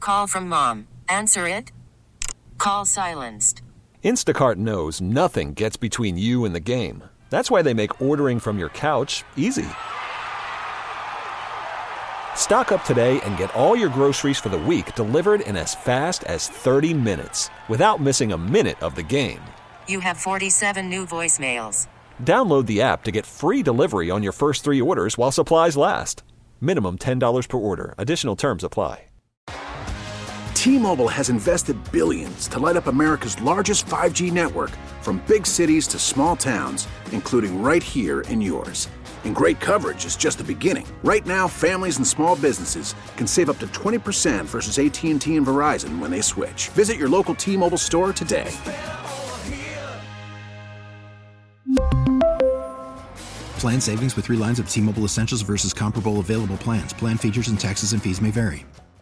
Call from mom. Answer it. Call silenced. Instacart knows nothing gets between you and the game. That's why they make ordering from your couch easy. Stock up today and get all your groceries for the week delivered in as fast as 30 minutes without missing a minute of the game. You have 47 new voicemails. Download the app to get free delivery on your first 3 orders while supplies last. Minimum $10 per order. Additional terms apply. T-Mobile has invested billions to light up America's largest 5G network, from big cities to small towns, including right here in yours. And great coverage is just the beginning. Right now, families and small businesses can save up to 20% versus AT&T and Verizon when they switch. Visit your local T-Mobile store today. Plan savings with 3 lines of T-Mobile Essentials versus comparable available plans. Plan features and taxes and fees may vary.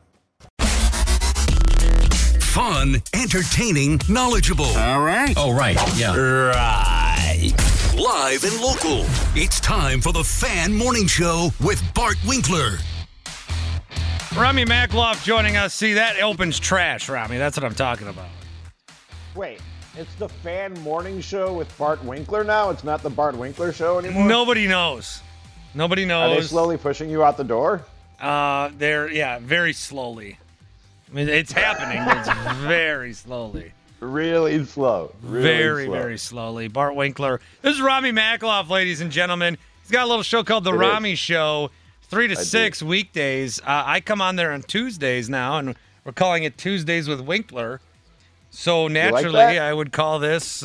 Fun, entertaining, knowledgeable. All right. Oh, right. Yeah. Right. Live and local. It's time for the Fan Morning Show with Bart Winkler. Rami Makloff joining us. See, that opens trash, Rami. That's what I'm talking about. Wait, it's the Fan Morning Show with Bart Winkler now? It's not the Bart Winkler Show anymore? Nobody knows. Nobody knows. Are they slowly pushing you out the door? They're very slowly. I mean, it's happening. It's very slowly. Really slow. Very, very slowly. Bart Winkler. This is Rami Makloff, ladies and gentlemen. He's got a little show called The Rami Show, 3 to 6 weekdays. I come on there on Tuesdays now, and we're calling it Tuesdays with Winkler. So naturally, I would call this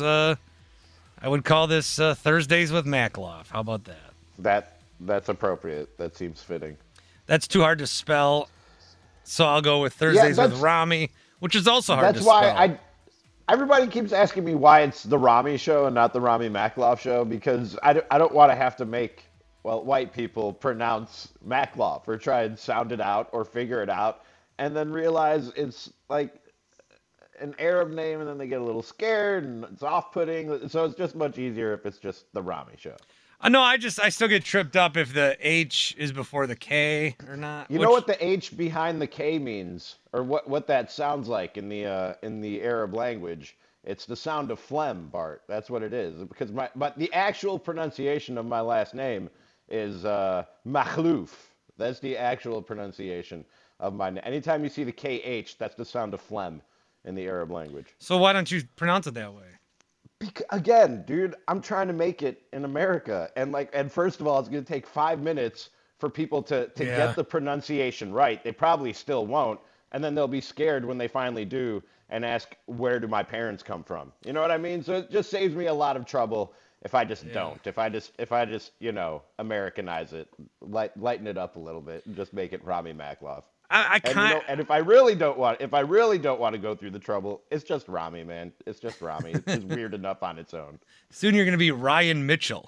Thursdays with Makloff. How about that? That's appropriate. That seems fitting. That's too hard to spell. So I'll go with Thursdays with Rami, which is also hard to spell. That's why everybody keeps asking me why it's the Rami Show and not the Rami Makloff Show, because I don't want to have to make, white people pronounce Makloff or try and sound it out or figure it out and then realize it's like an Arab name and then they get a little scared and it's off-putting. So it's just much easier if it's just the Rami Show. No, I still get tripped up if the H is before the K or not. You know what the H behind the K means, or what that sounds like in the Arab language? It's the sound of phlegm, Bart. That's what it is. Because but the actual pronunciation of my last name is Makhlouf. That's the actual pronunciation of my name. Anytime you see the KH, that's the sound of phlegm in the Arab language. So why don't you pronounce it that way? Again, dude, I'm trying to make it in America. And first of all, it's going to take 5 minutes for people to get the pronunciation right. They probably still won't. And then they'll be scared when they finally do and ask, where do my parents come from? You know what I mean? So it just saves me a lot of trouble if I just don't. If I just, Americanize it, lighten it up a little bit and just make it Rami Makloff. And if I really don't want to go through the trouble, it's just Rami, man. It's just Rami. It's just weird enough on its own. Soon you're going to be Ryan Mitchell.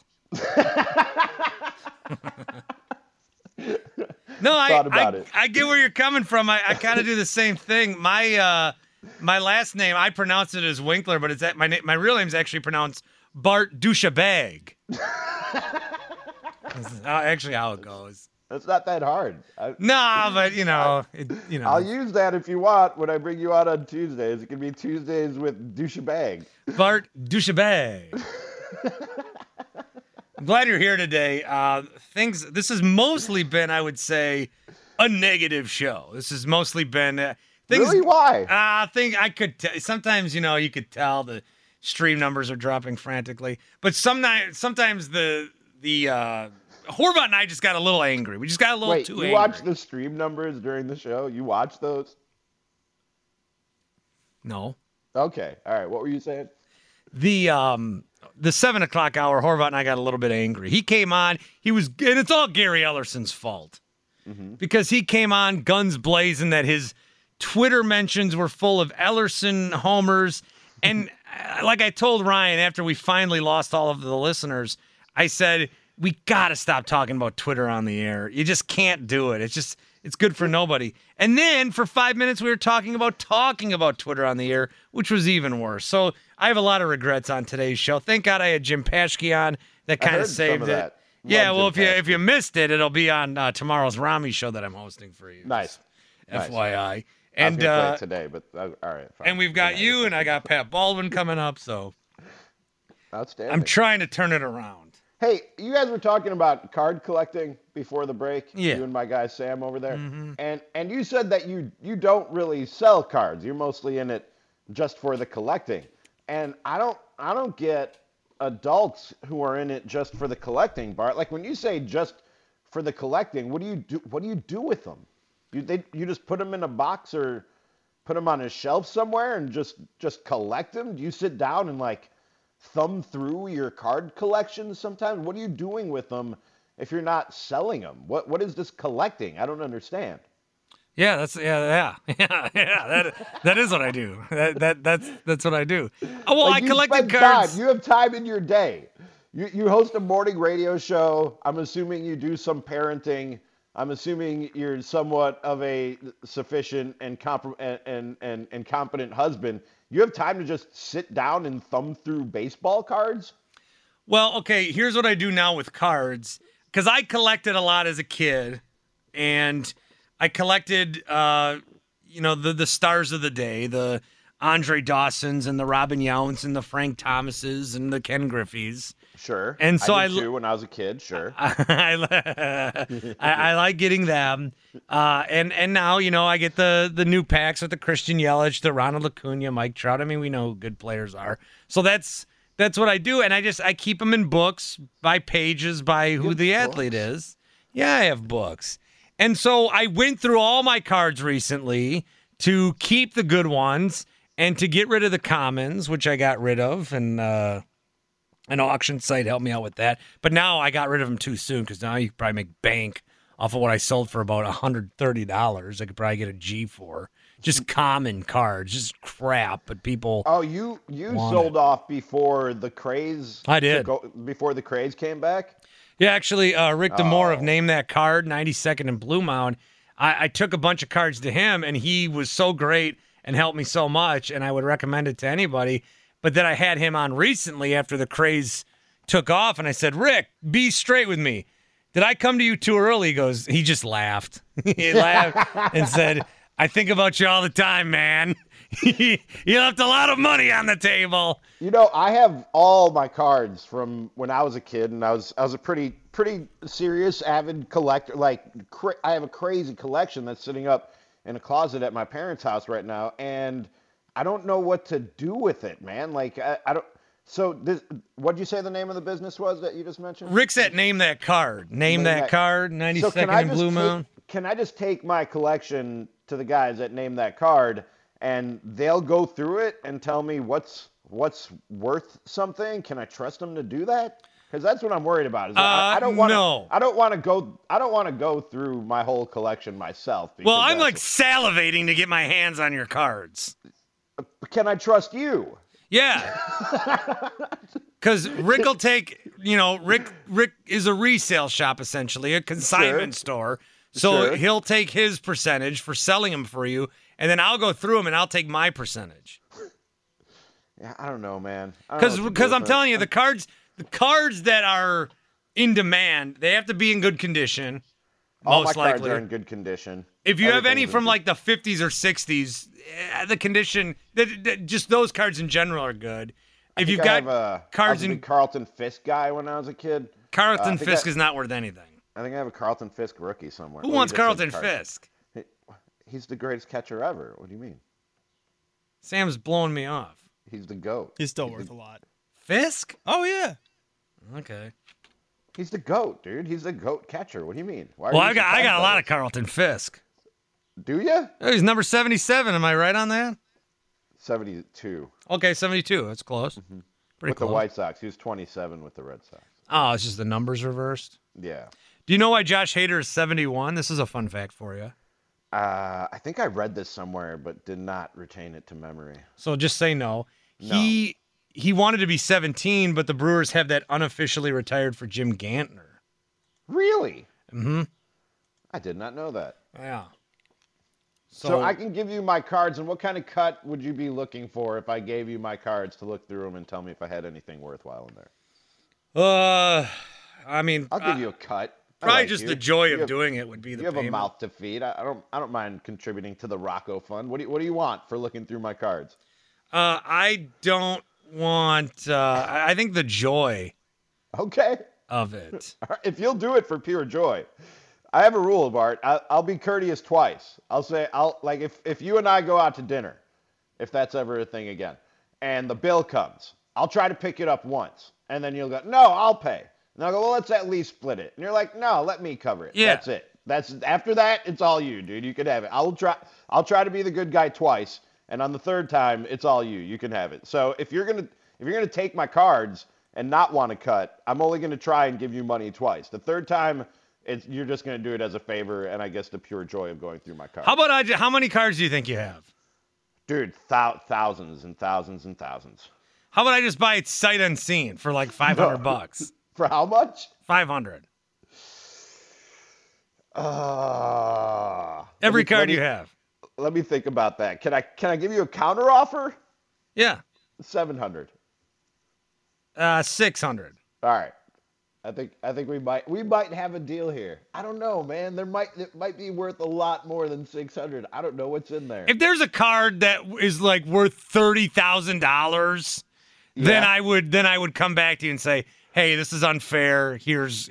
No, I get where you're coming from. I kind of do the same thing. My last name, I pronounce it as Winkler, but it's my real name's actually pronounced Bart Douchebag. That's actually how it goes. It's not that hard. But I'll use that if you want when I bring you out on Tuesdays. It can be Tuesdays with Douchebag. Bart Douchebag. I'm glad you're here today. This has mostly been, I would say, a negative show. This has mostly been things. Really? Why? I could sometimes, you could tell the stream numbers are dropping frantically, but sometimes the Horvat and I just got a little angry. We just got a little too angry. You watch the stream numbers during the show? You watch those? No. Okay. All right. What were you saying? The 7 o'clock hour, Horvat and I got a little bit angry. He came on. And it's all Gary Ellerson's fault. Mm-hmm. Because he came on guns blazing that his Twitter mentions were full of Ellerson homers. And like I told Ryan after we finally lost all of the listeners, I said, we got to stop talking about Twitter on the air. You just can't do it. It's good for nobody. And then for 5 minutes, we were talking about Twitter on the air, which was even worse. So I have a lot of regrets on today's show. Thank God I had Jim Paschke on. That kind of saved it. Yeah, well, if you missed it, it'll be on tomorrow's Rami show that I'm hosting for you. Nice. Nice. FYI. I was And gonna play it today, but all right. Fine. and we've got you, and I got Pat Baldwin coming up, so Outstanding. I'm trying to turn it around. Hey, you guys were talking about card collecting before the break. Yeah. You and my guy Sam over there. Mm-hmm. And you said that you don't really sell cards. You're mostly in it just for the collecting. And I don't get adults who are in it just for the collecting, Bart. Like when you say just for the collecting, what do you do with them? You just put them in a box or put them on a shelf somewhere and just collect them? Do you sit down and like thumb through your card collection sometimes? What are you doing with them if you're not selling them? What is this collecting? I don't understand. Yeah, that is what I do. That's what I do. Oh, well, Like, I you collected spend cards. time. You have time in your day. You host a morning radio show. I'm assuming you do some parenting. I'm assuming you're somewhat of a sufficient and competent husband. You have time to just sit down and thumb through baseball cards? Well, okay, here's what I do now with cards. Because I collected a lot as a kid, and I collected, the stars of the day, the Andre Dawsons and the Robin Younts and the Frank Thomases and the Ken Griffeys. Sure. And so I did too when I was a kid. Sure. I like getting them, and now I get the new packs with the Christian Yelich, the Ronald Acuna, Mike Trout. I mean, we know who good players are. So that's what I do, and I keep them in books by pages by who the athlete is. Yeah, I have books, and so I went through all my cards recently to keep the good ones and to get rid of the commons, which I got rid of, and an auction site helped me out with that. But now I got rid of them too soon because now you could probably make bank off of what I sold for about $130. I could probably get a G for. Just common cards, just crap, but people. Oh, you sold off before the craze. I did. Before the craze came back? Yeah, actually, Rick DeMore of Name That Card, 92nd and Blue Mound. I took a bunch of cards to him, and he was so great and helped me so much, and I would recommend it to anybody. But then I had him on recently after the craze took off, and I said, Rick, be straight with me. Did I come to you too early? He just laughed. He laughed and said, I think about you all the time, man. You left a lot of money on the table. I have all my cards from when I was a kid, and I was a pretty serious, avid collector. Like, I have a crazy collection that's sitting up in a closet at my parents' house right now, and I don't know what to do with it, man. Like, I don't. So, what'd you say the name of the business was that you just mentioned? Rick's at Name That Card. Name That Card, 92nd and Blue Mound. Can I just take my collection to the guys that Name That Card, and they'll go through it and tell me what's worth something? Can I trust them to do that? Because that's what I'm worried about. I don't want to go through my whole collection myself. Well, I'm like salivating to get my hands on your cards. Can I trust you? Yeah. Because Rick will take, Rick is a resale shop, essentially, a consignment store. So he'll take his percentage for selling them for you, and then I'll go through them and I'll take my percentage. Yeah, I don't know, man. Because I'm telling you, the cards that are in demand, they have to be in good condition. All most my likely. cards are in good condition. If you have any from like the 50s or 60s, the condition, just those cards in general are good. If you've got cards I was a big Carlton Fisk guy when I was a kid. Carlton Fisk is not worth anything. I think I have a Carlton Fisk rookie somewhere. Who wants Carlton Fisk? He's the greatest catcher ever. What do you mean? Sam's blowing me off. He's the GOAT. He's still worth a lot. Fisk? Oh, yeah. Okay. He's the GOAT, dude. He's the GOAT catcher. What do you mean? I got a lot of Carlton Fisk. Do you? Oh, he's number 77. Am I right on that? 72. Okay, 72. That's close. Mm-hmm. Pretty with close. The White Sox. He was 27 with the Red Sox. Oh, it's just the numbers reversed? Yeah. Do you know why Josh Hader is 71? This is a fun fact for you. I think I read this somewhere, but did not retain it to memory. So just say no. He wanted to be 17, but the Brewers have that unofficially retired for Jim Gantner. Really? Mm-hmm. I did not know that. Yeah. So I can give you my cards, and what kind of cut would you be looking for if I gave you my cards to look through them and tell me if I had anything worthwhile in there? I mean, I'll give you a cut. Probably like just you. the joy You of have- doing it would be the You have payment. a mouth to feed. I don't mind contributing to the Rocco Fund. What do you want for looking through my cards? I don't want. I think the joy Okay. of it. If you'll do it for pure joy. I have a rule, Bart. I'll be courteous twice. If you and I go out to dinner, if that's ever a thing again, and the bill comes, I'll try to pick it up once, and then you'll go, no, I'll pay. And I'll go, well, let's at least split it. And you're like, no, let me cover it. Yeah. That's it. After that, it's all you, dude. You can have it. I'll try to be the good guy twice, and on the third time, it's all you. You can have it. So if you're gonna take my cards and not want to cut, I'm only gonna try and give you money twice. The third time, you're just going to do it as a favor, and I guess the pure joy of going through my cards. How many cards do you think you have? Dude, thousands and thousands and thousands. How about I just buy it sight unseen for like $500? For how much? 500. Every Every card you have. Let me think about that. Can I give you a counter offer? Yeah. 700. 600. All right. I think we might have a deal here. I don't know, man. It might be worth a lot more than 600. I don't know what's in there. If there's a card that is like worth $30,000, then I would come back to you and say, "Hey, this is unfair. Here's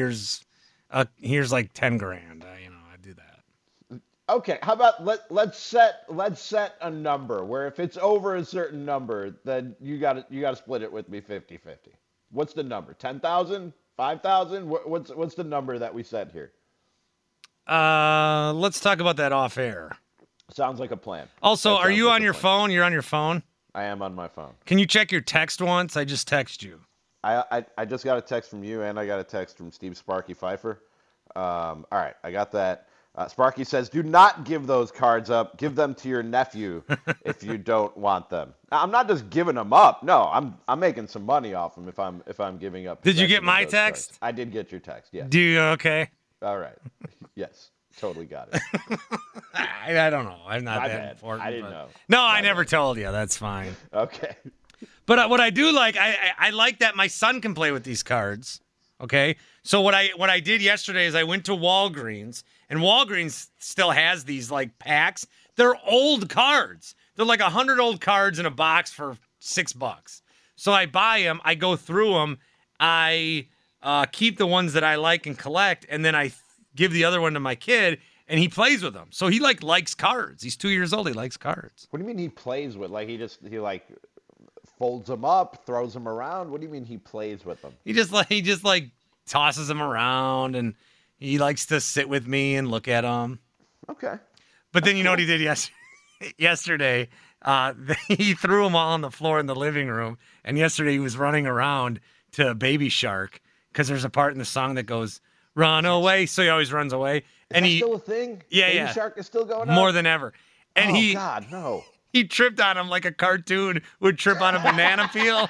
like 10 grand." I'd do that. Okay, how about let's set a number where if it's over a certain number, then you got to split it with me 50-50. What's the number? 10,000? 5,000? What's the number that we set here? Let's talk about that off air. Sounds like a plan. Also, That are sounds you like on a your plan. phone? You're on your phone? I am on my phone. Can you check your text once? I just text you. I just got a text from you, and I got a text from Steve Sparky Pfeiffer. All right, I got that. Sparky says, "Do not give those cards up. Give them to your nephew if you don't want them." Now, I'm not just giving them up. No, I'm making some money off them if I'm giving up. Did you get possession of my those text? cards. I did get your text. Yes. Do you okay? All right. Yes. Totally got it. I don't know. I'm not My that bad. important. I didn't but- know. No, I never told you. That's fine. Okay. But what I do like, I like that my son can play with these cards. Okay, so what I did yesterday is I went to Walgreens, and Walgreens still has these like packs. They're old cards. They're like 100 old cards in a box for $6. So I buy them. I go through them. I keep the ones that I like and collect, and then I give the other one to my kid, and he plays with them. So he likes cards. He's 2 years old. He likes cards. What do you mean he plays with? Like he folds them up, throws them around? What do you mean he plays with them? He just tosses them around, and he likes to sit with me and look at them. Okay. But then you know what he did yesterday? He threw them all on the floor in the living room, and yesterday he was running around to Baby Shark because there's a part in the song that goes, "Run away," so he always runs away. Is that still a thing? Yeah, Baby yeah. Shark is still going on? More than ever. And oh, God, no. He tripped on him like a cartoon would trip on a banana peel.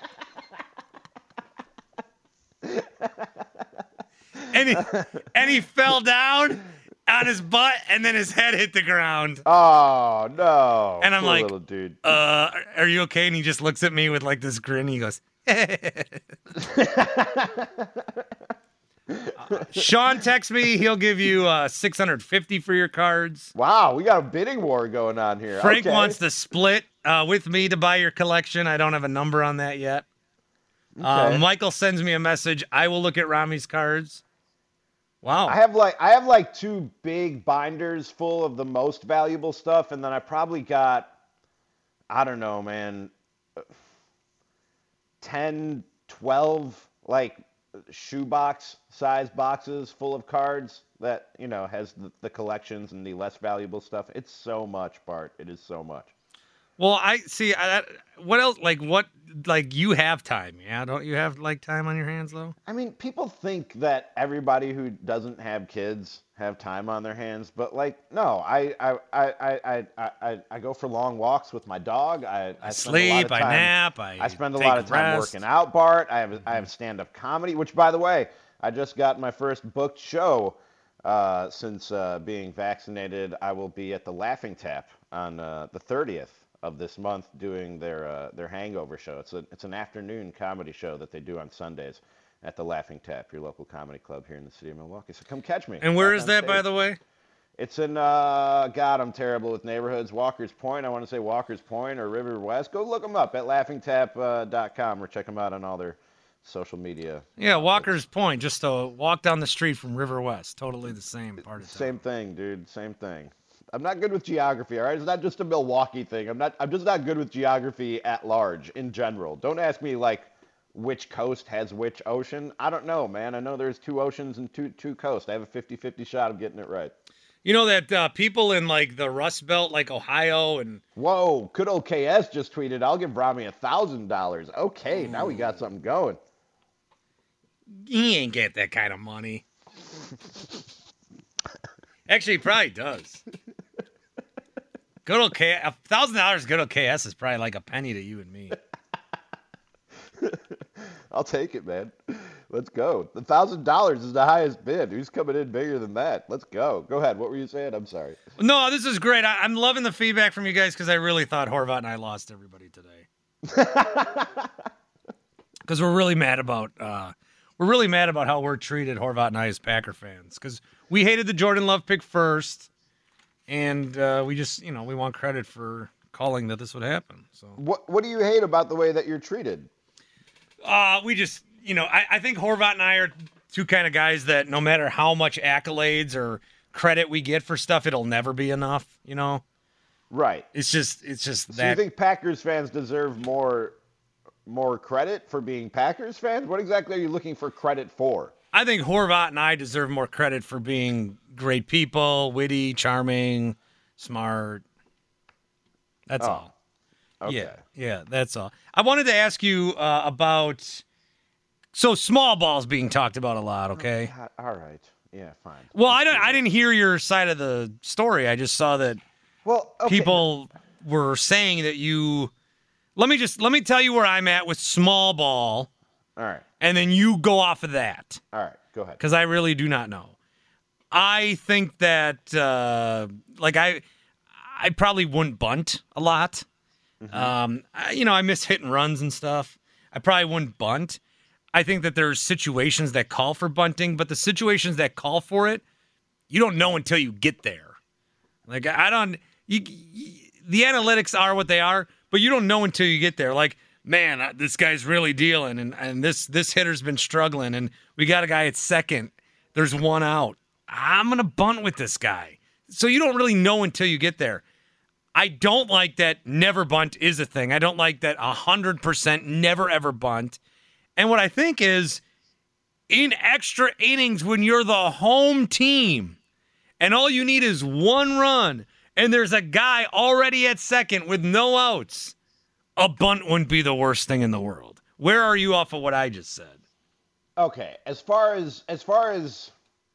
and he fell down on his butt, and then his head hit the ground. Oh, no. And I'm Poor like, little dude. Are you okay? And he just looks at me with like this grin. He goes, Sean texts me. He'll give you $650 for your cards. Wow, we got a bidding war going on here. Frank Okay. wants to split with me to buy your collection. I don't have a number on that yet. Okay. Michael sends me a message. I will look at Rami's cards. Wow. I have like two big binders full of the most valuable stuff, and then I probably got, I don't know, man, 10, 12 like shoebox size boxes full of cards that, has the collections and the less valuable stuff. It's so much, Bart. It is so much. Well, I see. What else? Like you have time, yeah? Don't you have like time on your hands, though? I mean, people think that everybody who doesn't have kids have time on their hands, but no. I go for long walks with my dog. I sleep. I nap. I spend a take lot of time rest. working out, Bart. I have stand-up comedy, which, by the way, I just got my first booked show since being vaccinated. I will be at the Laughing Tap on the 30th of this month doing their hangover show. It's an afternoon comedy show that they do on Sundays. at the Laughing Tap, your local comedy club here in the city of Milwaukee. So come catch me. And where back is on that, stage. by the way? It's in, God, I'm terrible with neighborhoods. Walker's Point. I want to say Walker's Point or River West. Go look them up at laughingtap.com or check them out on all their social media. Yeah, Walker's Point, just a walk down the street from River West. Totally the same part of town. Same thing, dude. Same thing. I'm not good with geography, all right? It's not just a Milwaukee thing. I'm just not good with geography at large in general. Don't ask me, like, which coast has which ocean. I don't know, man. I know there's 2 oceans and two coasts. I have a 50-50 shot of getting it right. You know that people in, like, the Rust Belt, like Ohio and... Whoa, good old KS just tweeted, I'll give Rami $1,000. Okay, now we got something going. He ain't get that kind of money. Actually, he probably does. Good old KS, $1,000 good old KS is probably like a penny to you and me. I'll take it, man. Let's go. The $1,000 is the highest bid. Who's coming in bigger than that? Let's go. Go ahead. What were you saying? I'm sorry. No, this is great. I'm loving the feedback from you guys because I really thought Horvat and I lost everybody today. Because we're really mad about how we're treated, Horvat and I, as Packer fans. Because we hated the Jordan Love pick first, and we just, we want credit for calling that this would happen. So what do you hate about the way that you're treated? We just, I think Horvat and I are two kind of guys that no matter how much accolades or credit we get for stuff, it'll never be enough, Right. It's just So that. you think Packers fans deserve more credit for being Packers fans? What exactly are you looking for credit for? I think Horvat and I deserve more credit for being great people, witty, charming, smart. That's all. Okay. Yeah, that's all. I wanted to ask you about small balls being talked about a lot, okay? All right. Yeah, fine. Well, I didn't hear your side of the story. I just saw that people were saying that you let me tell you where I'm at with small ball. All right. And then you go off of that. All right, go ahead. Because I really do not know. I think that I probably wouldn't bunt a lot. Mm-hmm. I miss hit and runs and stuff. I probably wouldn't bunt. I think that there's situations that call for bunting, but the situations that call for it, you don't know until you get there. Like, the analytics are what they are, but you don't know until you get there. Like, man, this guy's really dealing, and this hitter's been struggling, and we got a guy at second. There's one out. I'm going to bunt with this guy. So you don't really know until you get there. I don't like that never bunt is a thing. I don't like that 100% never ever bunt. And what I think is, in extra innings when you're the home team and all you need is one run and there's a guy already at second with no outs, a bunt wouldn't be the worst thing in the world. Where are you off of what I just said? Okay, as far as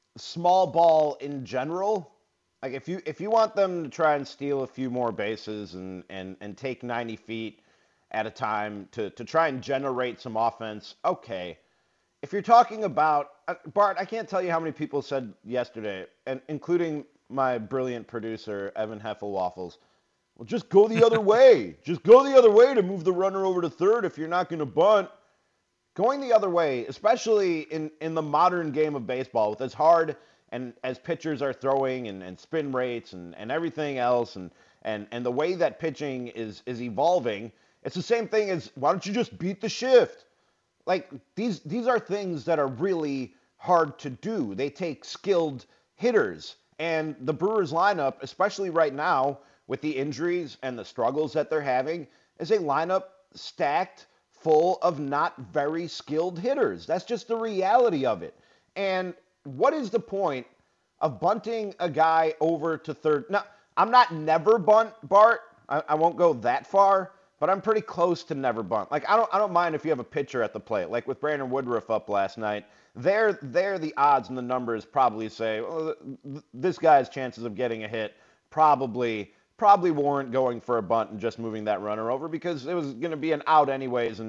small ball in general, like if you want them to try and steal a few more bases and take 90 feet at a time to try and generate some offense, okay. If you're talking about Bart, I can't tell you how many people said yesterday, and including my brilliant producer Evan Heffelwaffles, well, just go the other way. Just go the other way to move the runner over to third if you're not going to bunt. Going the other way, especially in the modern game of baseball, with as hard and as pitchers are throwing and spin rates and everything else and the way that pitching is evolving, it's the same thing as, why don't you just beat the shift? Like, these are things that are really hard to do. They take skilled hitters. And the Brewers lineup, especially right now, with the injuries and the struggles that they're having, is a lineup stacked full of not very skilled hitters. That's just the reality of it. And what is the point of bunting a guy over to third? Now, I'm not never bunt, Bart. I won't go that far, but I'm pretty close to never bunt. Like, I don't mind if you have a pitcher at the plate. Like with Brandon Woodruff up last night, there the odds and the numbers probably say, well, this guy's chances of getting a hit probably warrant going for a bunt and just moving that runner over, because it was going to be an out anyways,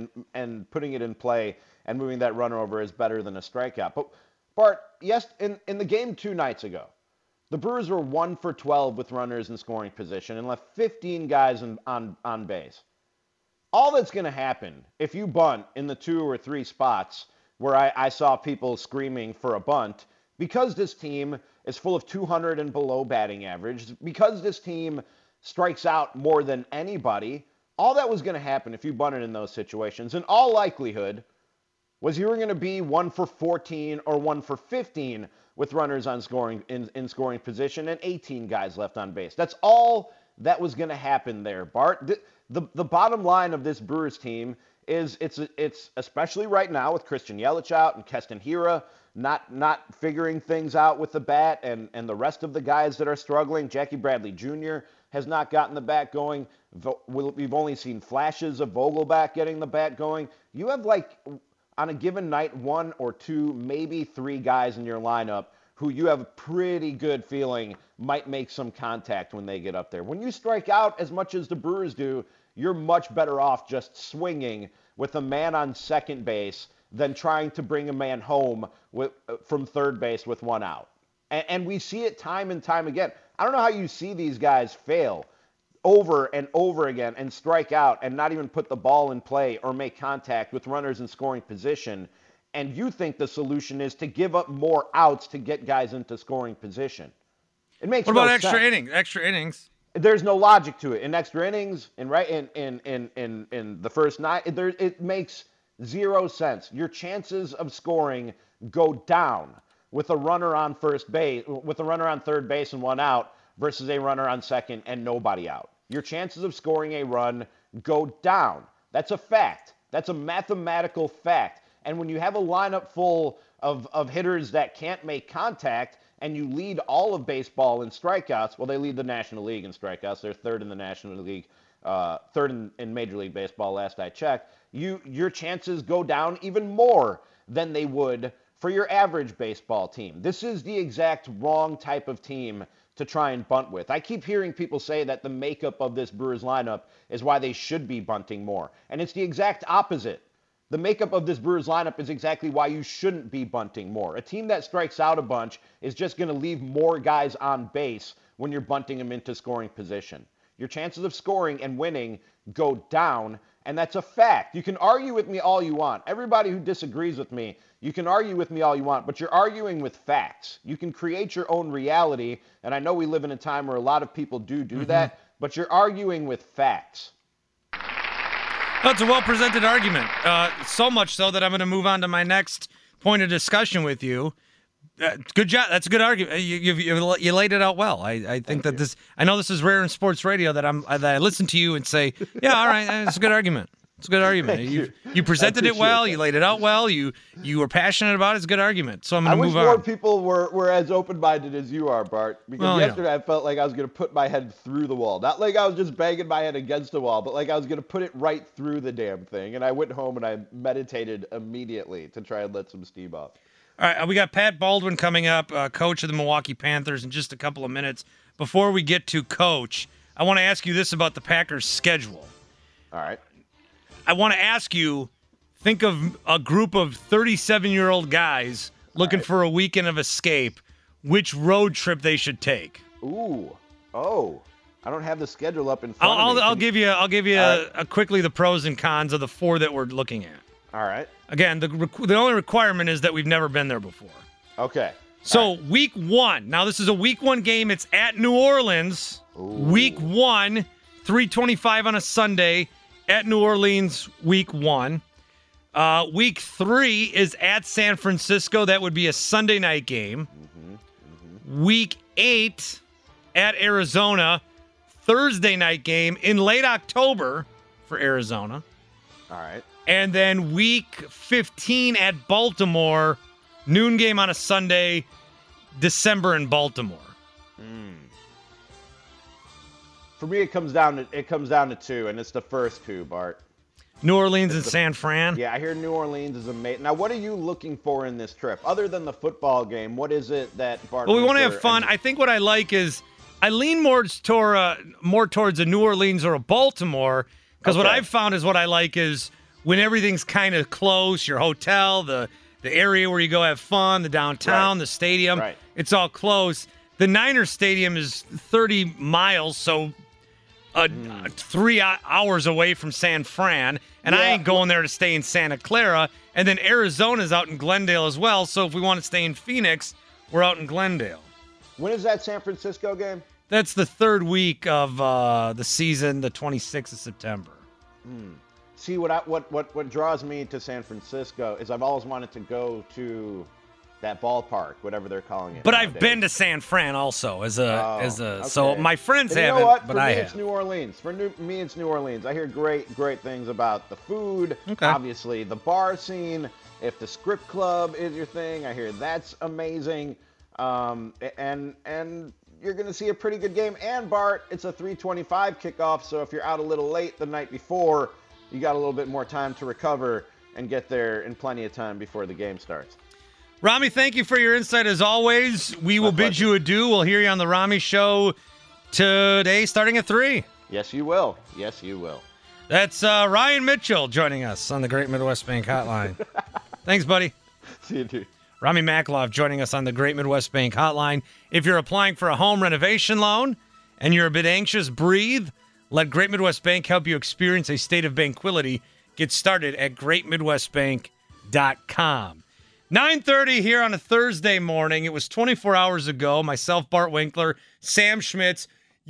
and putting it in play and moving that runner over is better than a strikeout. But Bart, yes, in the game 2 nights ago, the Brewers were 1 for 12 with runners in scoring position and left 15 guys on base. All that's going to happen if you bunt in the 2 or 3 spots where I saw people screaming for a bunt, because this team is full of 200 and below batting average, because this team strikes out more than anybody, all that was going to happen if you bunted in those situations, in all likelihood, was you were going to be 1 for 14 or 1 for 15 with runners on scoring in scoring position and 18 guys left on base. That's all that was going to happen there, Bart. The bottom line of this Brewers team is it's especially right now with Christian Yelich out and Keston Hiura not figuring things out with the bat, and the rest of the guys that are struggling. Jackie Bradley Jr. has not gotten the bat going. We've only seen flashes of Vogelback getting the bat going. You have, like, on a given night, 1 or 2, maybe 3 guys in your lineup who you have a pretty good feeling might make some contact when they get up there. When you strike out as much as the Brewers do, you're much better off just swinging with a man on second base than trying to bring a man home from third base with 1 out. And we see it time and time again. I don't know how you see these guys fail over and over again and strike out and not even put the ball in play or make contact with runners in scoring position, and you think the solution is to give up more outs to get guys into scoring position. It makes no sense. What about extra innings? There's no logic to it. In extra innings, in the first 9, it makes 0 sense. Your chances of scoring go down with a runner on first base, with a runner on third base and 1 out, versus a runner on second and nobody out. Your chances of scoring a run go down. That's a fact. That's a mathematical fact. And when you have a lineup full of hitters that can't make contact, and you lead all of baseball in strikeouts, well, they lead the National League in strikeouts. They're third in the National League, third in Major League Baseball last I checked. Your chances go down even more than they would for your average baseball team. This is the exact wrong type of team to try and bunt with. I keep hearing people say that the makeup of this Brewers lineup is why they should be bunting more. And it's the exact opposite. The makeup of this Brewers lineup is exactly why you shouldn't be bunting more. A team that strikes out a bunch is just going to leave more guys on base when you're bunting them into scoring position. Your chances of scoring and winning go down, and that's a fact. You can argue with me all you want. Everybody who disagrees with me, you can argue with me all you want, but you're arguing with facts. You can create your own reality, and I know we live in a time where a lot of people do that, but you're arguing with facts. That's a well-presented argument, so much so that I'm going to move on to my next point of discussion with you. Good job. That's a good argument. You laid it out well. I think that this. I know this is rare in sports radio that I listen to you and say, yeah, all right, it's a good argument. It's a good argument. You presented it well. You laid it out well. You were passionate about it. It's a good argument. So I'm going to move on. I wish more people were as open-minded as you are, Bart. Because yesterday I felt like I was going to put my head through the wall. Not like I was just banging my head against the wall, but like I was going to put it right through the damn thing. And I went home and I meditated immediately to try and let some steam off. All right, we got Pat Baldwin coming up, coach of the Milwaukee Panthers, in just a couple of minutes. Before we get to coach, I want to ask you this about the Packers' schedule. All right. I want to ask you, think of a group of 37-year-old guys looking for a weekend of escape, which road trip they should take. Ooh. Oh. I don't have the schedule up in front of me. I'll give you quickly the pros and cons of the 4 that we're looking at. All right. Again, the only requirement is that we've never been there before. Okay. So week 1. Now, this is a week 1 game. It's at New Orleans. Ooh. Week 1, 3:25 on a Sunday. At New Orleans, week 1. Week 3 is at San Francisco. That would be a Sunday night game. Week 8 at Arizona. Thursday night game in late October for Arizona. All right. And then week 15 at Baltimore. Noon game on a Sunday. December in Baltimore. For me, it comes down to 2, and it's the first 2, Bart. New Orleans and San Fran? Yeah, I hear New Orleans is amazing. Now, what are you looking for in this trip? Other than the football game, what is it that Bart... Well, we want to have fun. I think what I like is I lean more towards a New Orleans or a Baltimore, because what I've found is what I like is when everything's kind of close, your hotel, the area where you go have fun, the downtown, the stadium, it's all close. The Niners Stadium is 30 miles, so 3 hours away from San Fran, and I ain't going there to stay in Santa Clara. And then Arizona's out in Glendale as well, so if we want to stay in Phoenix, we're out in Glendale. When is that San Francisco game? That's the third week of the season, the 26th of September. See, what draws me to San Francisco is I've always wanted to go to that ballpark, whatever they're calling it. But nowadays. I've been to San Fran also Okay. So my friends And you haven't, know what? but For I me, have. it's New Orleans. For me, it's New Orleans. I hear great things about the food. Okay. Obviously, the bar scene. If the Script Club is your thing, I hear that's amazing. And you're going to see a pretty good game. And Bart, it's a 3:25 kickoff, so if you're out a little late the night before, you got a little bit more time to recover and get there in plenty of time before the game starts. Rami, thank you for your insight as always. We will bid you adieu. We'll hear you on the Rami Show today starting at 3. Yes, you will. Yes, you will. That's Ryan Mitchell joining us on the Great Midwest Bank Hotline. Thanks, buddy. See you, dude. Rami Makloff joining us on the Great Midwest Bank Hotline. If you're applying for a home renovation loan and you're a bit anxious, breathe. Let Great Midwest Bank help you experience a state of banquility. Get started at greatmidwestbank.com. 9:30 here on a Thursday morning. It was 24 hours ago. Myself, Bart Winkler, Sam Schmitz,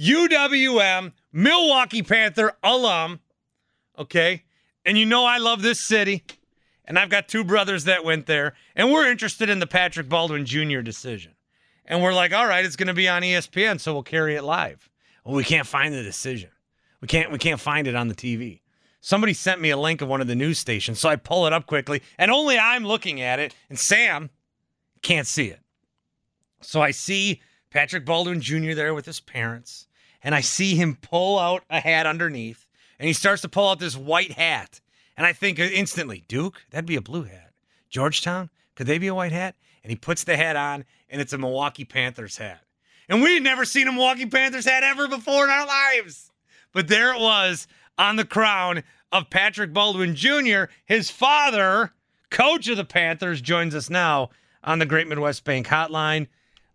UWM, Milwaukee Panther alum. Okay? And you know I love this city. And I've got two brothers that went there. And we're interested in the Patrick Baldwin Jr. decision. And we're like, all right, it's going to be on ESPN, so we'll carry it live. Well, we can't find the decision. We can't find it on the TV. Somebody sent me a link of one of the news stations, so I pull it up quickly, and only I'm looking at it, and Sam can't see it. So I see Patrick Baldwin Jr. there with his parents, and I see him pull out a hat underneath, and he starts to pull out this white hat. And I think instantly, Duke, that'd be a blue hat. Georgetown, could they be a white hat? And he puts the hat on, and it's a Milwaukee Panthers hat. And we had never seen a Milwaukee Panthers hat ever before in our lives. But there it was on the crown of Patrick Baldwin Jr. His father, coach of the Panthers, joins us now on the Great Midwest Bank Hotline.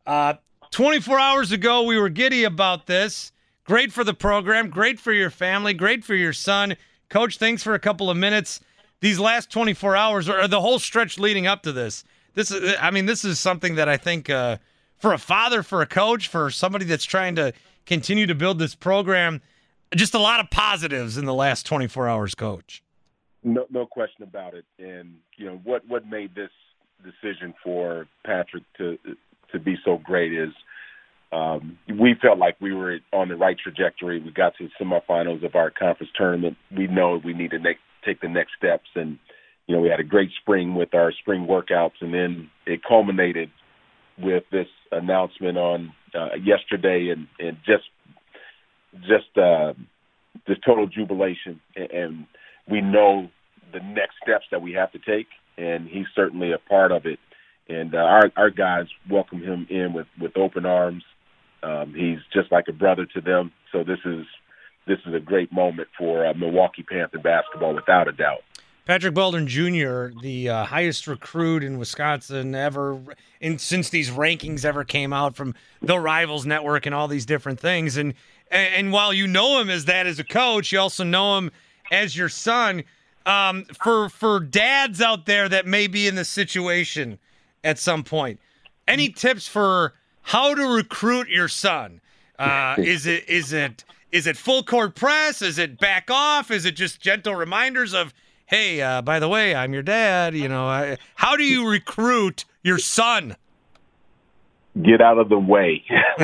24 hours ago, we were giddy about this. Great for the program, great for your family, great for your son. Coach, thanks for a couple of minutes. These last 24 hours, or the whole stretch leading up to this, this is something that I think for a father, for a coach, for somebody that's trying to continue to build this program, just a lot of positives in the last 24 hours, Coach. No question about it. And, what made this decision for Patrick to be so great is we felt like we were on the right trajectory. We got to the semifinals of our conference tournament. We know we need to take the next steps. And, we had a great spring with our spring workouts, and then it culminated with this announcement on yesterday and just this total jubilation, and we know the next steps that we have to take, and he's certainly a part of it. And our guys welcome him in with open arms. He's just like a brother to them. So this is a great moment for Milwaukee Panther basketball, without a doubt. Patrick Baldwin Jr., the highest recruit in Wisconsin ever, since these rankings ever came out from the Rivals Network and all these different things. And while you know him as that as a coach, you also know him as your son. For dads out there that may be in this situation at some point, any tips for how to recruit your son? Is it full court press? Is it back off? Is it just gentle reminders of, hey, by the way, I'm your dad? How do you recruit your son? Get out of the way.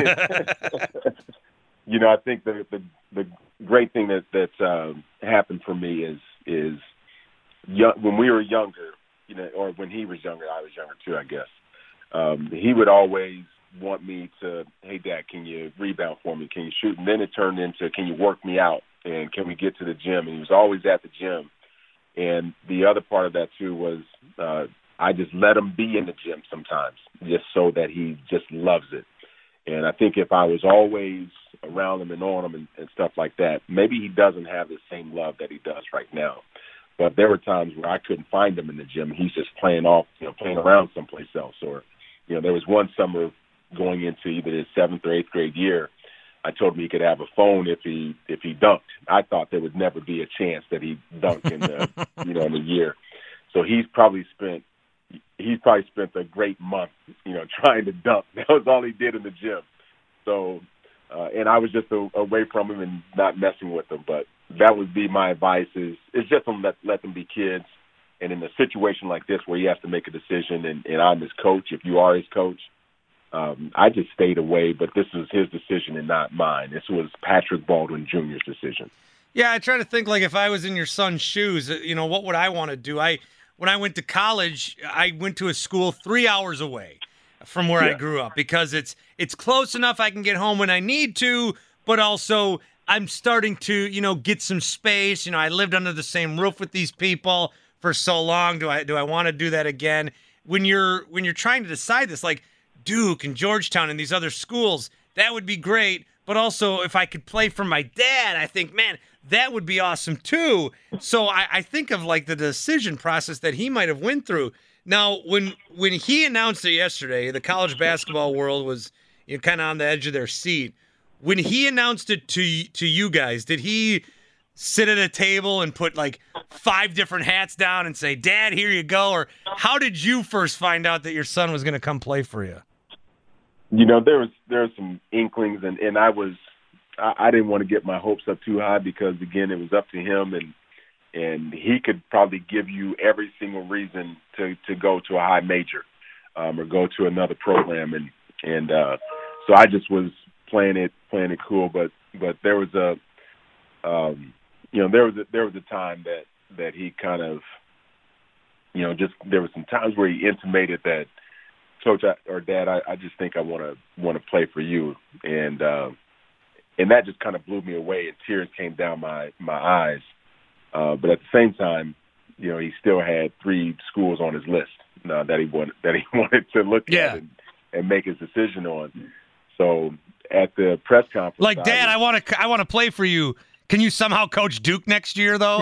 I think the great thing that's happened for me is when we were younger, or when he was younger, I was younger too, I guess. He would always want me to, hey, Dad, can you rebound for me? Can you shoot? And then it turned into, can you work me out? And can we get to the gym? And he was always at the gym. And the other part of that too was I just let him be in the gym sometimes, just so that he just loves it. And I think if I was always around him and on him and stuff like that, maybe he doesn't have the same love that he does right now. But there were times where I couldn't find him in the gym. He's just playing around someplace else. Or, there was one summer going into either his 7th or 8th grade year, I told him he could have a phone if he dunked. I thought there would never be a chance that he dunked in the in a year. So he's probably spent a great month, trying to dunk. That was all he did in the gym. So, and I was just away from him and not messing with him. But that would be my advice: is just let them be kids. And in a situation like this where he has to make a decision, and I'm his coach, if you are his coach, I just stayed away. But this was his decision and not mine. This was Patrick Baldwin Jr.'s decision. Yeah, I try to think, like, if I was in your son's shoes, what would I want to do? When I went to college, I went to a school 3 hours away from where I grew up because it's close enough I can get home when I need to, but also I'm starting to, get some space. I lived under the same roof with these people for so long. Do I want to do that again? When you're trying to decide this, like Duke and Georgetown and these other schools, that would be great. But also, if I could play for my dad, I think, man, that would be awesome too. So I think of like the decision process that he might have went through. Now, when he announced it yesterday, the college basketball world was kind of on the edge of their seat. When he announced it to you guys, did he sit at a table and put like 5 different hats down and say, "Dad, here you go"? Or how did you first find out that your son was going to come play for you? There was some inklings, and I didn't want to get my hopes up too high because, again, it was up to him, and he could probably give you every single reason to go to a high major or go to another program, and so I just was playing it cool. But there was a there was a time that he kind of there was some times where he intimated that, "Coach or Dad, I just think I want to play for you," and that just kind of blew me away, and tears came down my eyes. But at the same time, he still had 3 schools on his list that he wanted to look at and make his decision on. So at the press conference, like, "Dad, I want to play for you. Can you somehow coach Duke next year, though?"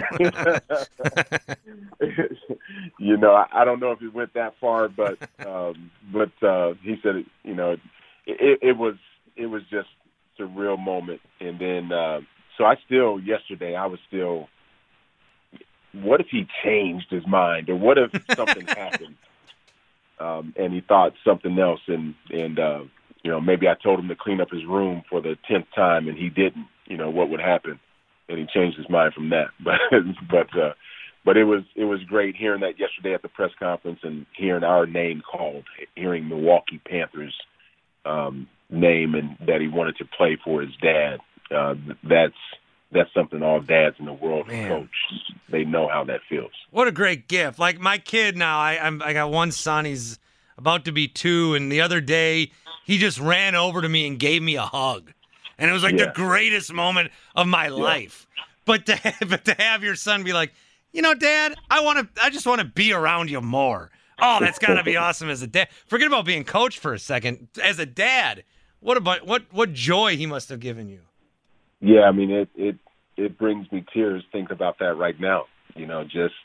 I don't know if it went that far, but he said, it was just a real moment. And then, so yesterday I was still, what if he changed his mind, or what if something happened, and he thought something else, and maybe I told him to clean up his room for the 10th time and he didn't, what would happen? And he changed his mind from that. But it was great hearing that yesterday at the press conference and hearing our name called, hearing Milwaukee Panthers name, and that he wanted to play for his dad. That's something all dads in the world coach. They know how that feels. What a great gift! Like my kid now, I got one son. He's about to be 2, and the other day he just ran over to me and gave me a hug, and it was like the greatest moment of my life. But to have your son be like, "Dad, I just want to be around you more." Oh, that's got to be awesome as a dad. Forget about being coached for a second. As a dad, what joy he must have given you. Yeah, I mean, it brings me tears thinking about that right now. Just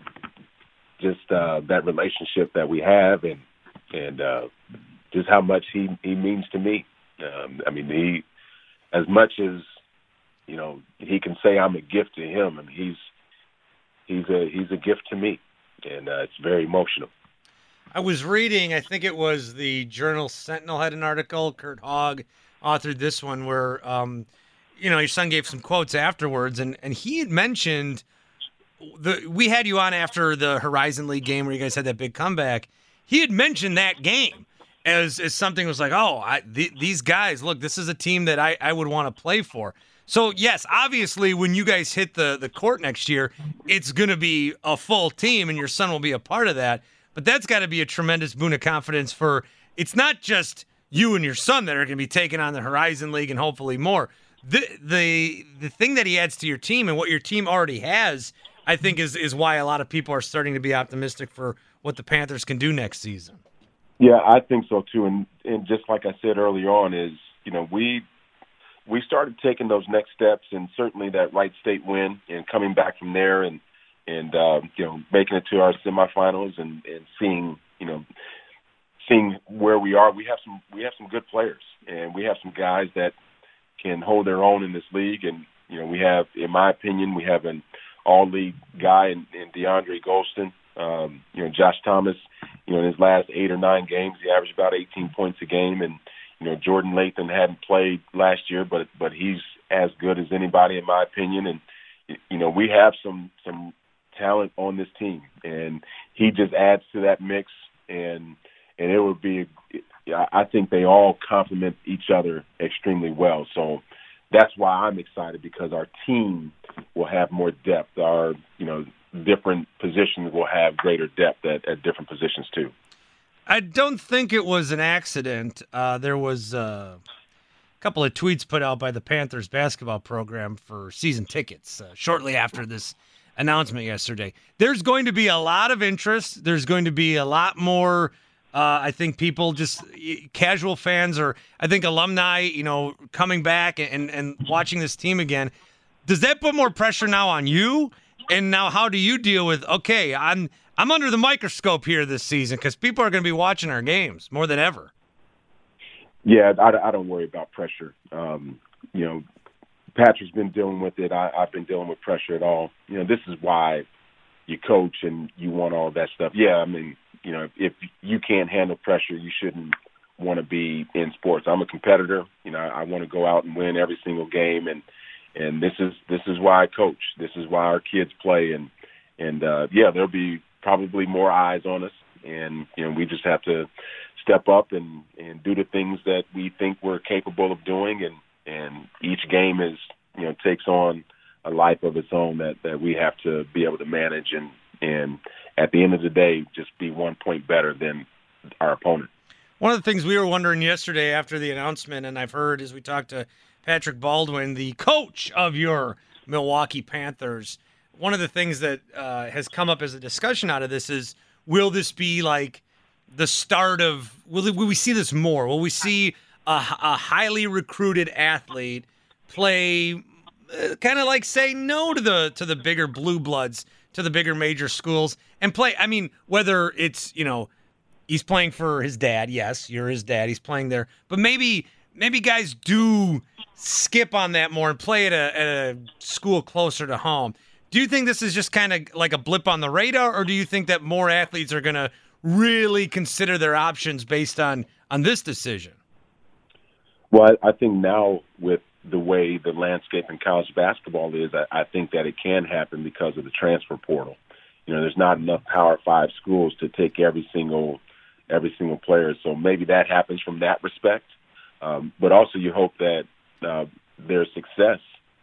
that relationship that we have, and just how much he means to me. I mean, he, as much as he can say I'm a gift to him, I mean, he's a gift to me, and it's very emotional. I was reading, I think it was the Journal Sentinel had an article. Kurt Hogg authored this one where, your son gave some quotes afterwards, and he had mentioned we had you on after the Horizon League game where you guys had that big comeback. He had mentioned that game as something was like, these guys, look, this is a team that I would want to play for. So, yes, obviously, when you guys hit the court next year, it's going to be a full team, and your son will be a part of that. But that's got to be a tremendous boon of confidence for – it's not just you and your son that are going to be taking on the Horizon League and hopefully more. The thing that he adds to your team and what your team already has, I think, is why a lot of people are starting to be optimistic for what the Panthers can do next season. Yeah, I think so, too. And just like I said earlier on is, we started taking those next steps, and certainly that Wright State win and coming back from there and making it to our semifinals and seeing where we are. We have some good players, and we have some guys that can hold their own in this league. And, we have, in my opinion, we have an all-league guy in DeAndre Golston. Josh Thomas, in his last 8 or 9 games, he averaged about 18 points a game. And, Jordan Lathan hadn't played last year, but he's as good as anybody, in my opinion. And, we have some talent on this team, and he just adds to that mix. And it would be, I think they all complement each other extremely well. So that's why I'm excited, because our team will have more depth. Our, different positions will have greater depth at different positions too. I don't think it was an accident. There was a couple of tweets put out by the Panthers basketball program for season tickets shortly after this announcement yesterday. There's going to be a lot of interest. There's going to be a lot more, I think, people, just casual fans, or I think alumni, coming back and watching this team again. Does that put more pressure now on you? And now how do you deal with, okay, I'm under the microscope here this season because people are going to be watching our games more than ever? Yeah, I don't worry about pressure. Patrick's been dealing with it. I've been dealing with pressure at all. This is why you coach and you want all that stuff. Yeah, I mean, if you can't handle pressure, you shouldn't want to be in sports. I'm a competitor. I want to go out and win every single game, and this is why I coach. This is why our kids play, and there'll be probably more eyes on us, and we just have to step up and do the things that we think we're capable of doing, and each game is takes on a life of its own that we have to be able to manage, and at the end of the day, just be 1 point better than our opponent. One of the things we were wondering yesterday after the announcement, and I've heard as we talked to Patrick Baldwin, the coach of your Milwaukee Panthers, one of the things that has come up as a discussion out of this is, will this be like the start of, will we see this more? Will we see a highly recruited athlete play kind of like say no to the bigger blue bloods, to the bigger major schools, and play? I mean, whether it's, he's playing for his dad. Yes, you're his dad. He's playing there. But maybe guys do skip on that more and play at a school closer to home. Do you think this is just kind of like a blip on the radar, or do you think that more athletes are going to really consider their options based on this decision? Well, I think now with the way the landscape in college basketball is, I think that it can happen because of the transfer portal. There's not enough Power 5 schools to take every single player, so maybe that happens from that respect. But also you hope that there's success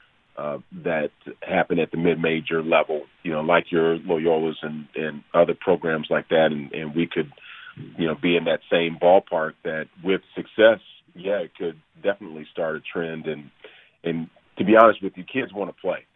that happen at the mid-major level, like your Loyolas and other programs like that, and we could, be in that same ballpark that with success, yeah, it could definitely start a trend. And to be honest with you, kids want to play.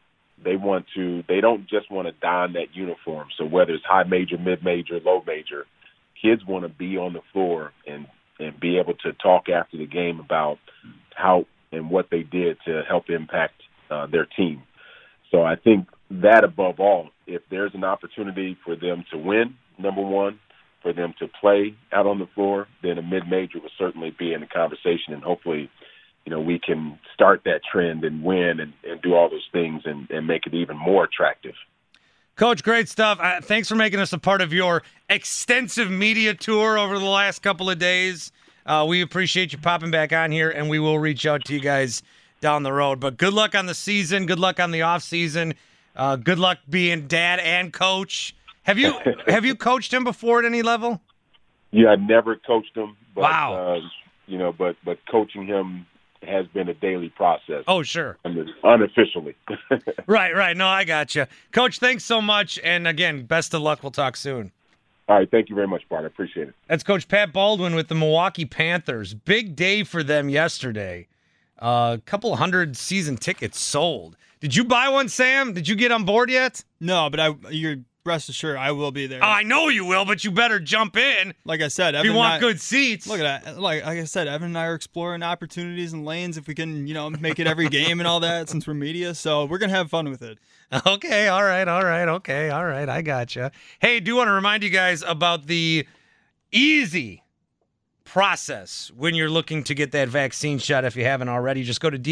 They don't just want to don that uniform. So whether it's high major, mid-major, low major, kids want to be on the floor and be able to talk after the game about how and what they did to help impact their team. So I think that above all, if there's an opportunity for them to win, number one, for them to play out on the floor, then a mid-major will certainly be in the conversation, and hopefully, we can start that trend and win and do all those things and make it even more attractive. Coach, great stuff. Thanks for making us a part of your extensive media tour over the last couple of days. We appreciate you popping back on here, and we will reach out to you guys down the road. But good luck on the season. Good luck on the off season. Good luck being dad and coach. Have you coached him before at any level? Yeah, I never coached him. But, wow. But coaching him has been a daily process. Oh, sure. I mean, unofficially. Right. No, I got you. Coach, thanks so much. And again, best of luck. We'll talk soon. All right. Thank you very much, Bart. I appreciate it. That's Coach Pat Baldwin with the Milwaukee Panthers. Big day for them yesterday. A couple hundred season tickets sold. Did you buy one, Sam? Did you get on board yet? No, but you're rest assured I will be there. Oh, I know you will, but you better jump in. Like I said, if you want good seats. Look at that. Like I said, Evan and I are exploring opportunities and lanes if we can, make it every game and all that since we're media. So we're going to have fun with it. Okay. All right. Okay. All right. I gotcha. Hey, do want to remind you guys about the easy process when you're looking to get that vaccine shot if you haven't already. Just go to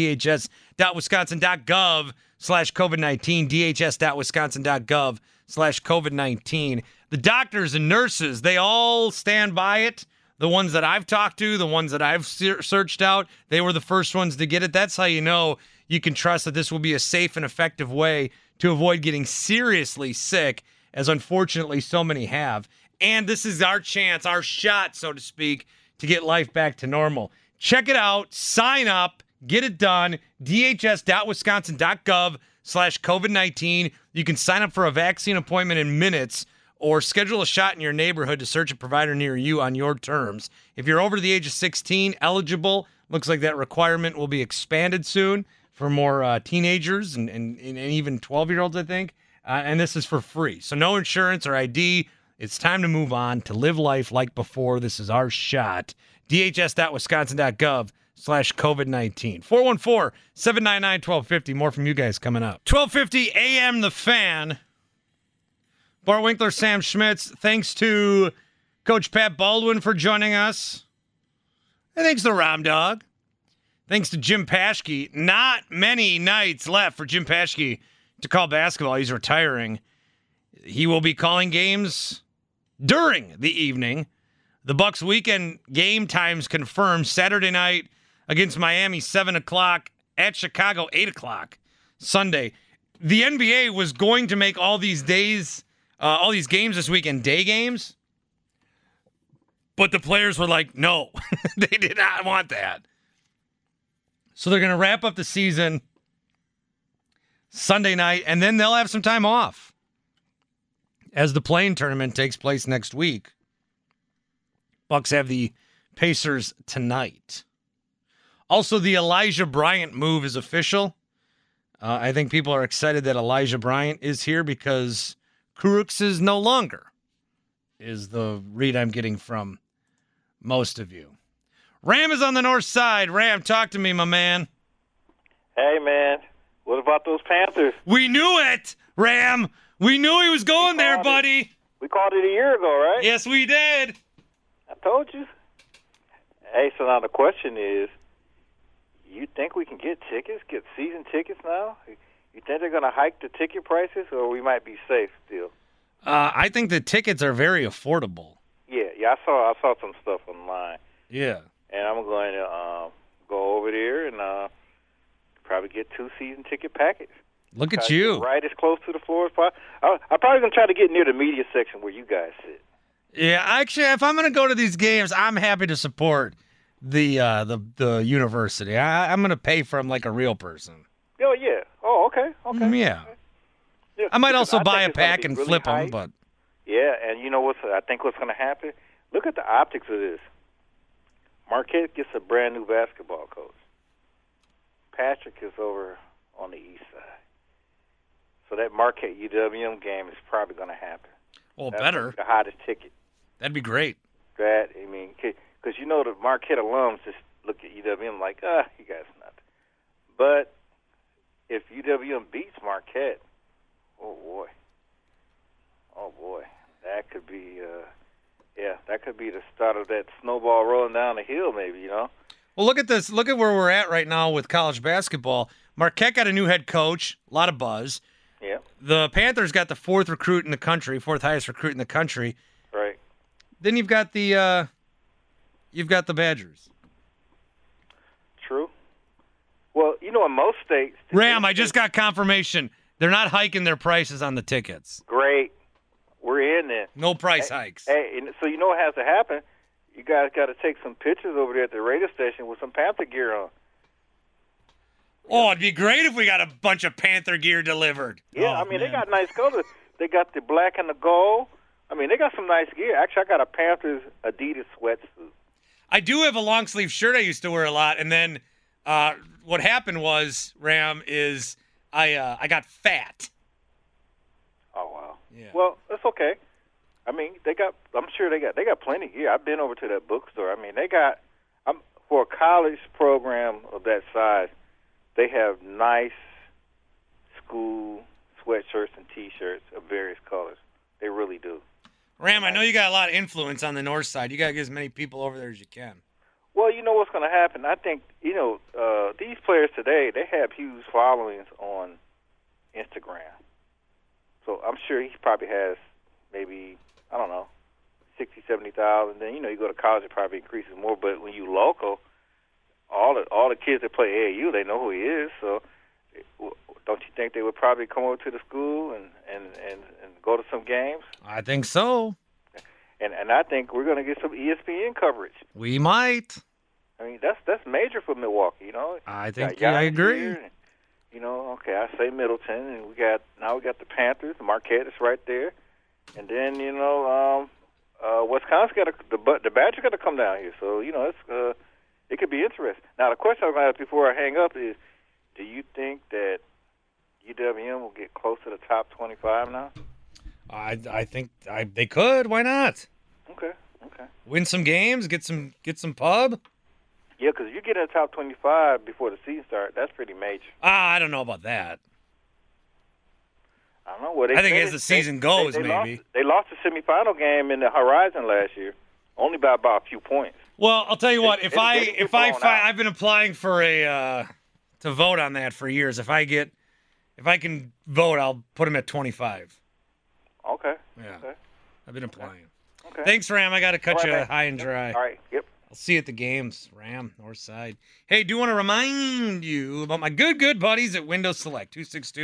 dhs.wisconsin.gov/COVID-19, dhs.wisconsin.gov/COVID-19. The doctors and nurses, they all stand by it. The ones that I've talked to, the ones that I've searched out, they were the first ones to get it. That's how you know you can trust that this will be a safe and effective way to avoid getting seriously sick, as unfortunately so many have. And this is our chance, our shot, so to speak, to get life back to normal. Check it out. Sign up. Get it done. dhs.wisconsin.gov/COVID-19. You can sign up for a vaccine appointment in minutes or schedule a shot in your neighborhood to search a provider near you on your terms. If you're over the age of 16, eligible, looks like that requirement will be expanded soon for more teenagers and even 12-year-olds, I think. And this is for free. So no insurance or ID. It's time to move on, to live life like before. This is our shot. dhs.wisconsin.gov/COVID-19. 414-799-1250. More from you guys coming up. 1250 a.m. The Fan. Bart Winkler, Sam Schmitz. Thanks to Coach Pat Baldwin for joining us. And thanks to Rom Dog. Thanks to Jim Paschke. Not many nights left for Jim Paschke to call basketball. He's retiring. He will be calling games during the evening. The Bucks weekend game times confirmed. Saturday night against Miami, 7 o'clock. At Chicago, 8 o'clock. Sunday. The NBA was going to make all these games this weekend day games. But the players were like, no. They did not want that. So they're going to wrap up the season Sunday night, and then they'll have some time off as the play-in tournament takes place next week. Bucks have the Pacers tonight. Also, the Elijah Bryant move is official. I think people are excited that Elijah Bryant is here because Crooks is no longer, is the read I'm getting from most of you. Ram is on the north side. Ram, talk to me, my man. Hey, man. What about those Panthers? We knew it, Ram. We knew he was going there, buddy. We called it a year ago, right? Yes, we did. I told you. Hey, so now the question is, you think we can get season tickets now? You think they're going to hike the ticket prices, or we might be safe still? I think the tickets are very affordable. Yeah, I saw some stuff online. Yeah. And I'm going to go over there and probably get 2 season ticket packets. Look at you. Right as close to the floor as possible. I'm probably going to try to get near the media section where you guys sit. Yeah, actually, if I'm going to go to these games, I'm happy to support the university. I'm going to pay for them like a real person. Oh, yeah. Oh, okay. Yeah. Yeah. I might also I buy a think it's pack gonna be and really flip them, hype. but... Yeah, and you know what? I think what's going to happen? Look at the optics of this. Marquette gets a brand new basketball coach. Patrick is over on the east side. So that Marquette UWM game is probably going to happen. Well, That's better. The hottest ticket. That'd be great. Because you know the Marquette alums just look at UWM like, you guys nothing. But if UWM beats Marquette, oh boy, that could be, that could be the start of that snowball rolling down the hill, maybe, you know. Well, look at this. Look at where we're at right now with college basketball. Marquette got a new head coach, a lot of buzz. Yeah. The Panthers got the fourth highest recruit in the country. Right. Then you've got the Badgers. True. Well, you know, in most states. Ram, I just got confirmation. They're not hiking their prices on the tickets. Great. We're in there. No price hikes. Hey, so you know what has to happen? You guys got to take some pictures over there at the radio station with some Panther gear on. Oh, it'd be great if we got a bunch of Panther gear delivered. Yeah, they got nice colors. They got the black and the gold. They got some nice gear. Actually, I got a Panthers Adidas sweatsuit. I do have a long sleeve shirt I used to wear a lot, and then what happened was, Ram, is I got fat. Oh wow. Yeah. Well, that's okay. I'm sure they got plenty of gear. I've been over to that bookstore. They got for a college program of that size, they have nice school sweatshirts and T-shirts of various colors. They really do. Ram, I know you got a lot of influence on the north side. You got to get as many people over there as you can. Well, you know what's going to happen? I think, these players today, they have huge followings on Instagram. So I'm sure he probably has maybe, 60, 70,000. Then, you go to college, it probably increases more. But when you local, all the kids that play AAU, they know who he is. So don't you think they would probably come over to the school and go to some games? I think so. And I think we're going to get some ESPN coverage. We might. I mean, that's major for Milwaukee, I agree. And, I say Middleton, and we got the Panthers. Marquette is right there, and then Wisconsin the Badgers got to come down here. So it could be interesting. Now the question I'm going to ask before I hang up is, do you think that UWM will get close to the top 25 now? I think they could. Why not? Okay. Win some games, get some pub. Yeah, because if you get in the top 25 before the season starts, that's pretty major. I don't know about that. I don't know. Well, I think as the season goes, maybe. They lost the semifinal game in the Horizon last year, only by about a few points. Well, I'll tell you what. I've been applying for to vote on that for years. If I can vote, I'll put them at 25. Okay. Yeah. Okay. I've been applying. Okay. Thanks, Ram. I got to cut you high and dry. All right. Yep. I'll see you at the games, Ram, North Side. Hey, do want to remind you about my good buddies at Windows Select,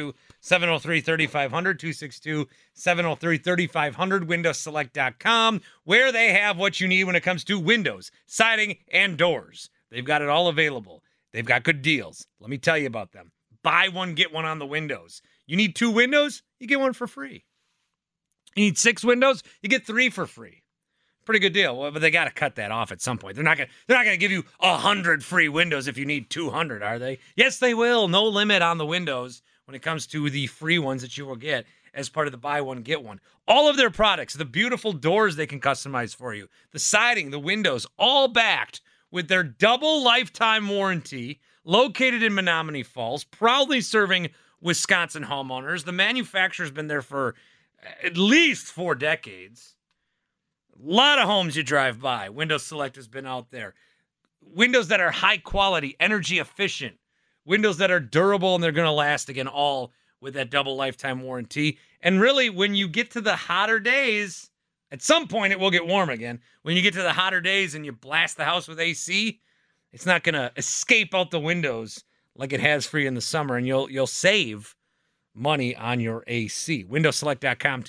262-703-3500, 262-703-3500, windowselect.com, where they have what you need when it comes to windows, siding, and doors. They've got it all available. They've got good deals. Let me tell you about them. Buy one, get one on the windows. You need 2 windows, you get one for free. You need 6 windows, you get 3 for free. Pretty good deal. Well, but they got to cut that off at some point. They're not going to give you 100 free windows if you need 200, are they? Yes, they will. No limit on the windows when it comes to the free ones that you will get as part of the buy one, get one. All of their products, the beautiful doors they can customize for you, the siding, the windows, all backed with their double lifetime warranty, located in Menominee Falls, proudly serving Wisconsin homeowners. The manufacturer's been there for at least 4 decades. A lot of homes you drive by. Windows Select has been out there. Windows that are high quality, energy efficient. Windows that are durable and they're going to last, again, all with that double lifetime warranty. And really, when you get to the hotter days, at some point it will get warm again. When you get to the hotter days and you blast the house with AC, it's not going to escape out the windows like it has for you in the summer, and you'll save money on your AC. Windowselect.com,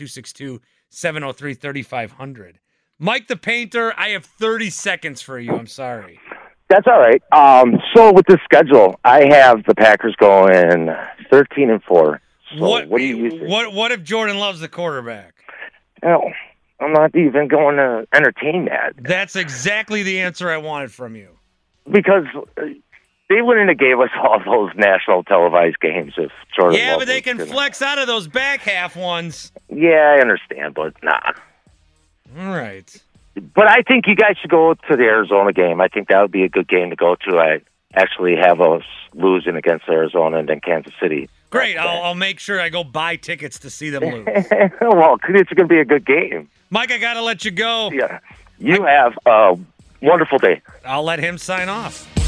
262-703-3500. Mike the Painter, I have 30 seconds for you. I'm sorry. That's all right. So with this schedule, I have the Packers going 13-4. So what do you think? What if Jordan Love's the quarterback? Hell, I'm not even going to entertain that. That's exactly the answer I wanted from you. Because they wouldn't have gave us all those national televised games if Jordan Love. Yeah, but they can flex out of those back half ones. Yeah, I understand, but nah. All right. But I think you guys should go to the Arizona game. I think that would be a good game to go to. I actually have us losing against Arizona and then Kansas City. Great. I'll make sure I go buy tickets to see them lose. Well, it's going to be a good game. Mike, I got to let you go. Yeah. You have a wonderful day. I'll let him sign off.